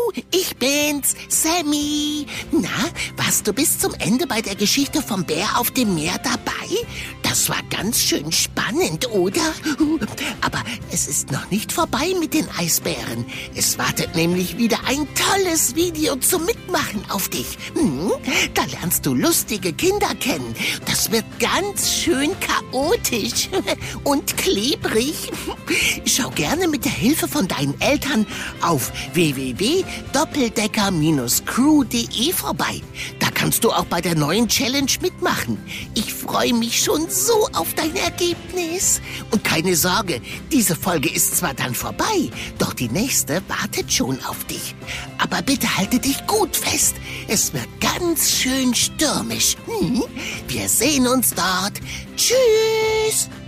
ich bin's, Sammy. Na, warst du bis zum Ende bei der Geschichte vom Bär auf dem Meer dabei? Das war ganz schön spannend, oder? Aber es ist noch nicht vorbei mit den Eisbären. Es wartet nämlich wieder ein tolles Video zum Mitmachen auf dich. Da lernst du lustige Kinder kennen. Das wird ganz schön chaotisch und klebrig. Schau gerne mit der Hilfe von deinen Eltern auf www.doppeldecker-crew.de vorbei. Da kannst du auch bei der neuen Challenge mitmachen. Ich freue mich schon so auf dein Ergebnis. Und keine Sorge, diese Folge ist zwar dann vorbei, doch die nächste wartet schon auf dich. Aber bitte halte dich gut fest. Es wird ganz schön stürmisch. Wir sehen uns dort. Tschüss!